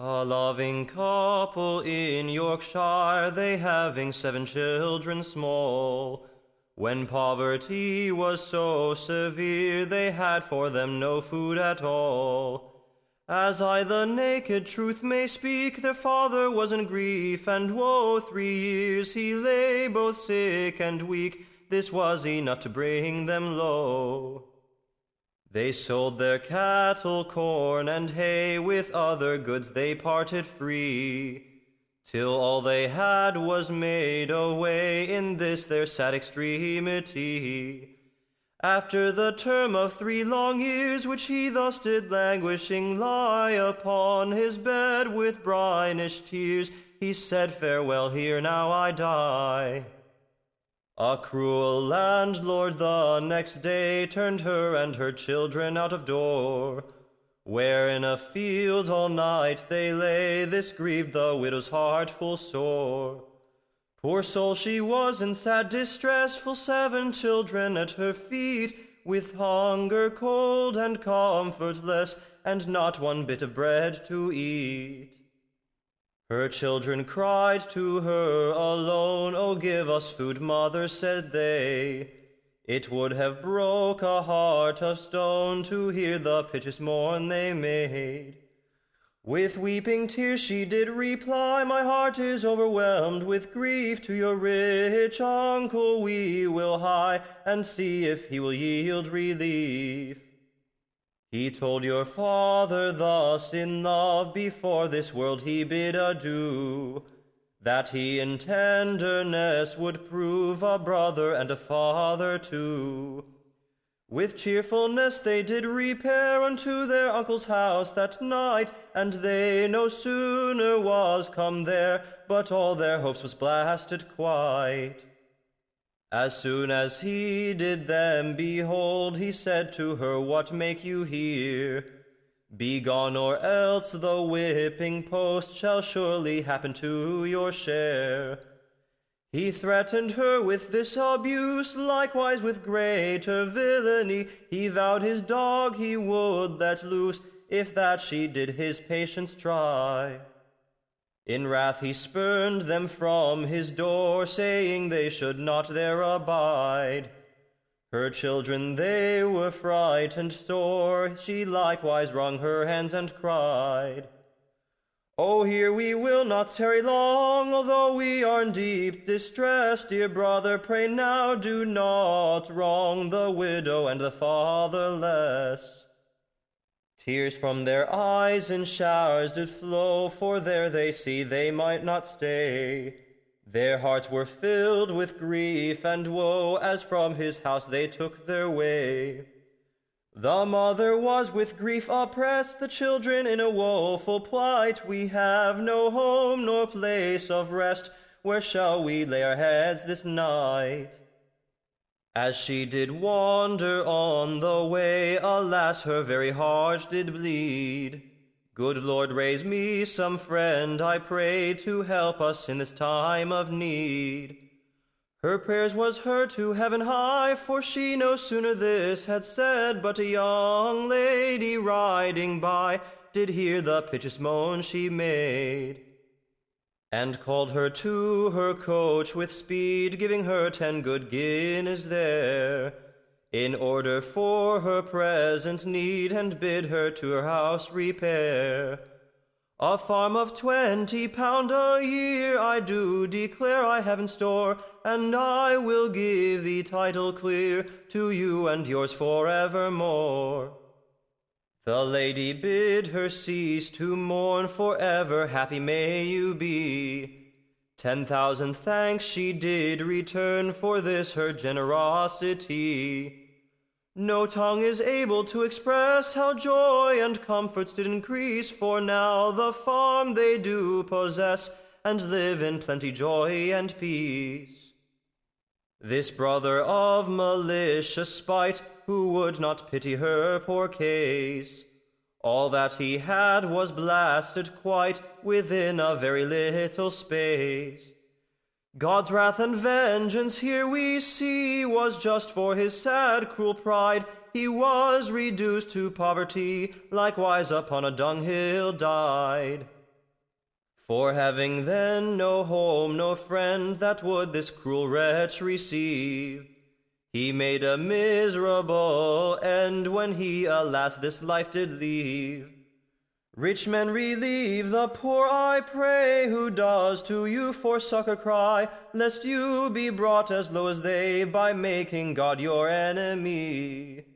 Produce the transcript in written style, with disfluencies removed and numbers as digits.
A loving couple in Yorkshire, they having 7 children small. When poverty was so severe, they had for them no food at all. As I the naked truth may speak, their father was in grief and woe. 3 years he lay both sick and weak. This was enough to bring them low. They sold their cattle, corn, and hay, with other goods they parted free, till all they had was made away in this their sad extremity. After the term of 3 long years, which he thus did languishing lie upon his bed with brinish tears, he said, "Farewell, here now I die." A cruel landlord the next day turned her and her children out of door, where in a field all night they lay. This grieved the widow's heart full sore. Poor soul, she was in sad distress, full 7 children at her feet, with hunger, cold, and comfortless, and not one bit of bread to eat. Her children cried to her alone, "Oh, give us food, mother," said they. It would have broke a heart of stone to hear the piteous mourn they made. With weeping tears she did reply, "My heart is overwhelmed with grief. To your rich uncle we will hie, and see if he will yield relief." He told your father thus in love, before this world he bid adieu, that he in tenderness would prove a brother and a father too. With cheerfulness they did repair unto their uncle's house that night, and they no sooner was come there, but all their hopes was blasted quite. As soon as he did them behold, he said to her, "What make you here? Be gone, or else the whipping post shall surely happen to your share." He threatened her with this abuse, likewise with greater villainy. He vowed his dog he would let loose, if that she did his patience try. In wrath he spurned them from his door, saying they should not there abide. Her children they were frightened sore, she likewise wrung her hands and cried, "Oh, here we will not tarry long, although we are in deep distress. Dear brother, pray now do not wrong the widow and the fatherless." Tears from their eyes in showers did flow, for there they see they might not stay. Their hearts were filled with grief and woe, as from his house they took their way. The mother was with grief oppressed, the children in a woeful plight. "We have no home nor place of rest, where shall we lay our heads this night?" As she did wander on the way, alas, her very heart did bleed. "Good Lord, raise me some friend, I pray, to help us in this time of need." Her prayers was heard to heaven high, for she no sooner this had said, but a young lady riding by did hear the piteous moan she made, and called her to her coach with speed, giving her 10 good guineas there, in order for her present need, and bid her to her house repair. A farm of £20 a year I do declare I have in store, and I will give the title clear to you and yours forevermore. The lady bid her cease to mourn, forever happy may you be. 10,000 thanks she did return for this her generosity. No tongue is able to express how joy and comforts did increase, for now the farm they do possess, and live in plenty, joy, and peace. This brother of malicious spite, who would not pity her poor case, all that he had was blasted quite within a very little space. God's wrath and vengeance here we see was just for his sad cruel pride. He was reduced to poverty, likewise upon a dunghill died. For having then no home, no friend, that would this cruel wretch receive, he made a miserable end when he, alas, this life did leave. Rich men, relieve the poor, I pray, who does to you for succor cry, lest you be brought as low as they by making God your enemy.